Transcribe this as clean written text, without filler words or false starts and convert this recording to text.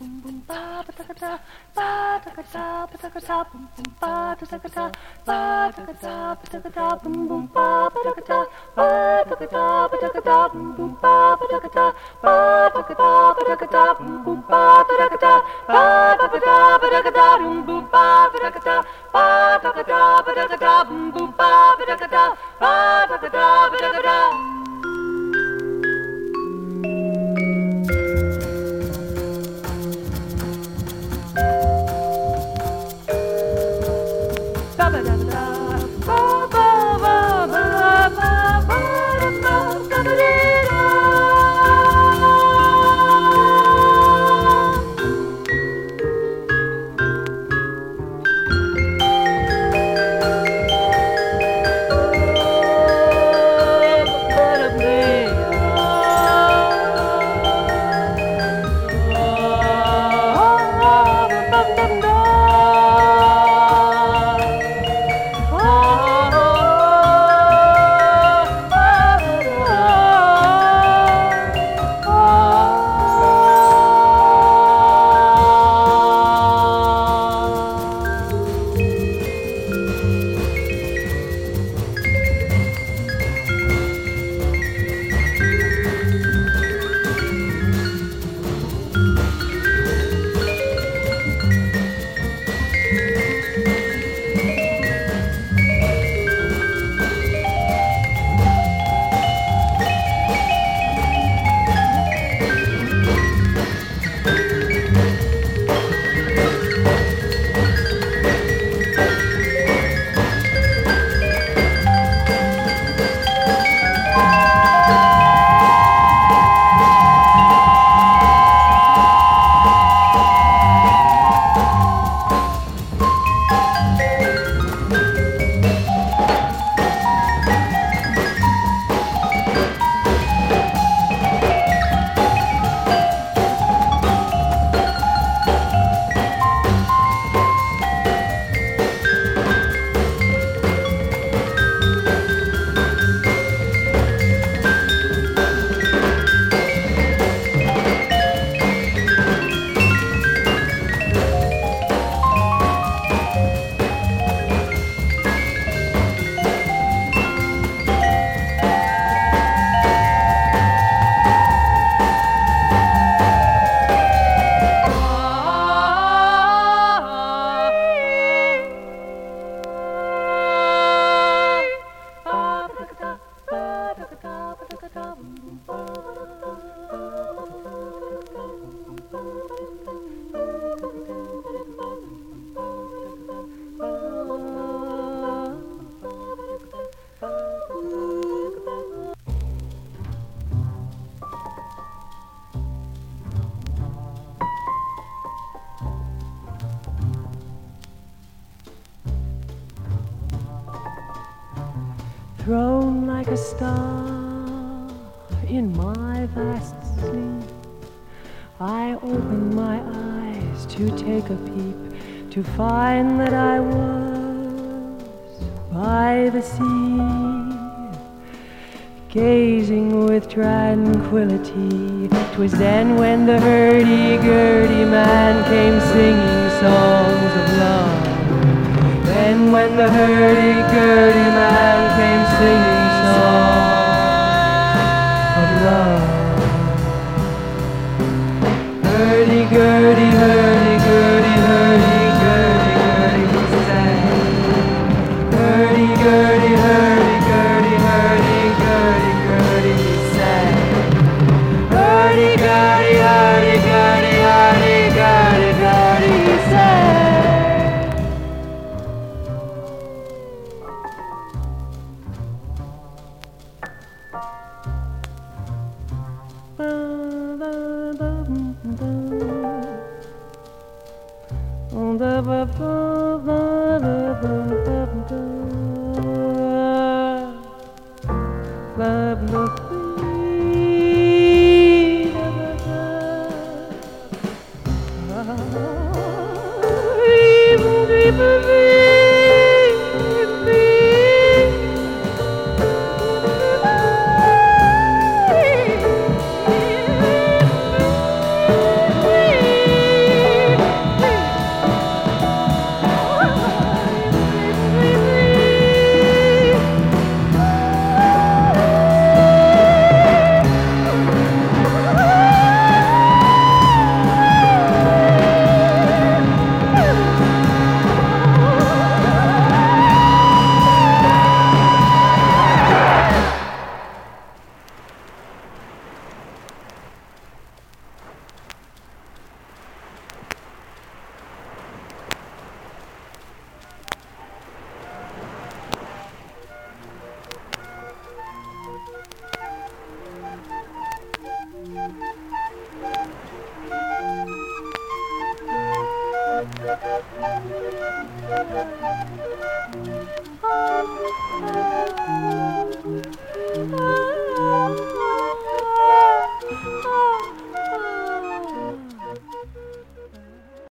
Thrown like a star in my vast sleep, I opened my eyes to take a peep, to find that I was by the sea, gazing with tranquility. 'Twas then when the hurdy-gurdy man came singing songs of love. Then when the hurdy-gurdy man came singing songs of love. Hurdy-gurdy, hurdy-gurdy, hurdy-gurdy, hurdy, he sang. Hurdy-gurdy, hurdy-gurdy, hurdy-gurdy, hurdy, he sang. Hurdy-gurdy, hurdy-gurdy, hurdy-gurdy, hurdy, he sang. you.